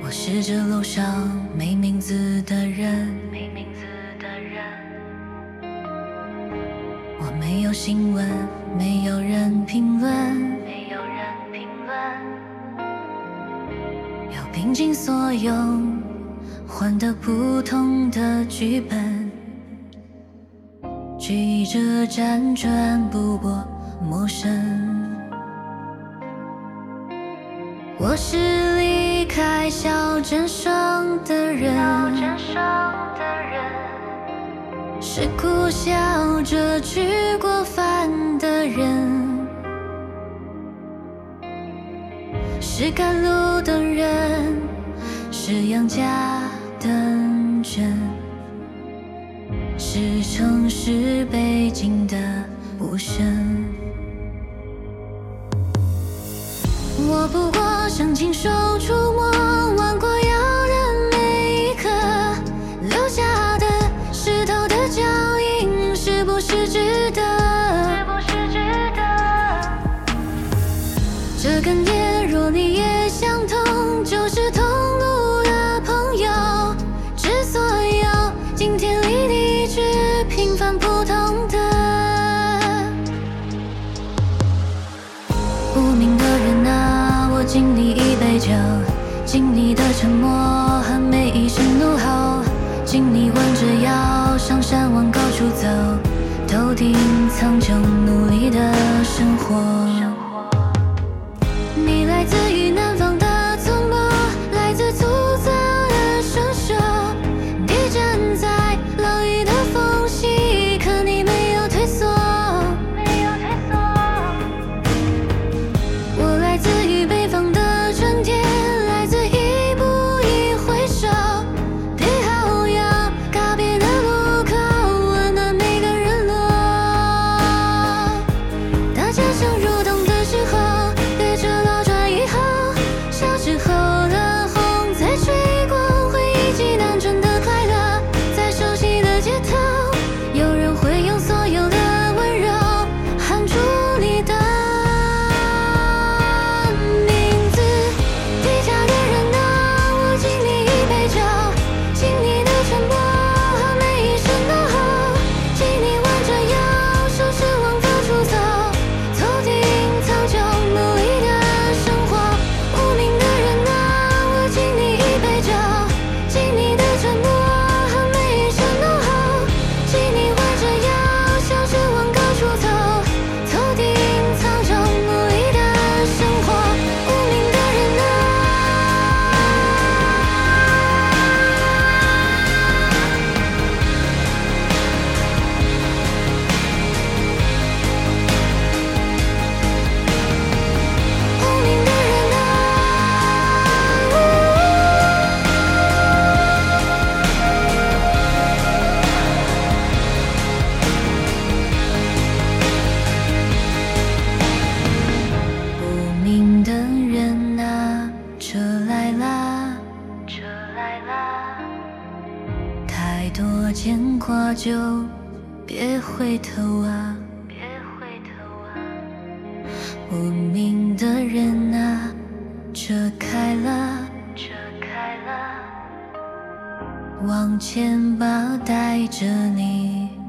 我是这路上没名字的人，我没有新闻，没有人评论，要拼尽所有，换得不同的剧本，曲折辗转不过陌生。我是离开小镇上的人，是苦笑着去过饭的人，是赶路的人，是养家的人，是城市背景的无声。我不过想亲手触摸弯过腰的每一刻，留下的石头的脚印是不是值得？这根叶若你也相同，就是同路的朋友。致所有今天离你却平凡普通的无名的人啊，我敬你一杯酒，敬你的沉默和每一声怒吼，敬你弯着腰上山往高处走，头顶苍穹努力的生活。你来自于南方的村落，来自粗糙的双手，你站在浪屿的缝隙，可你没有退缩。我来自于北方的春天，来自一步一回首，对好要告别的路口，温暖每个人落。大家相入冬的时候，对着老转以后，小时候的风在吹过，回忆起单纯的快乐，在熟悉的街头，有人会用所有的温柔喊出你的名字。离家的人啊，我敬你一杯酒，敬你的沉默和每一声怒吼，敬你弯着腰，收拾往高处走，头顶苍穹努力的生活。无名的人啊，我敬你一杯酒，敬你的沉默和每一声怒吼，敬你弯着腰，笑着往高处走，头顶苍穹努力的生活。无名的人啊，无名的人啊，无名的人啊，车来啦，太多牵挂就别回头啊。无名的人啊，车开了，往前吧，带着你。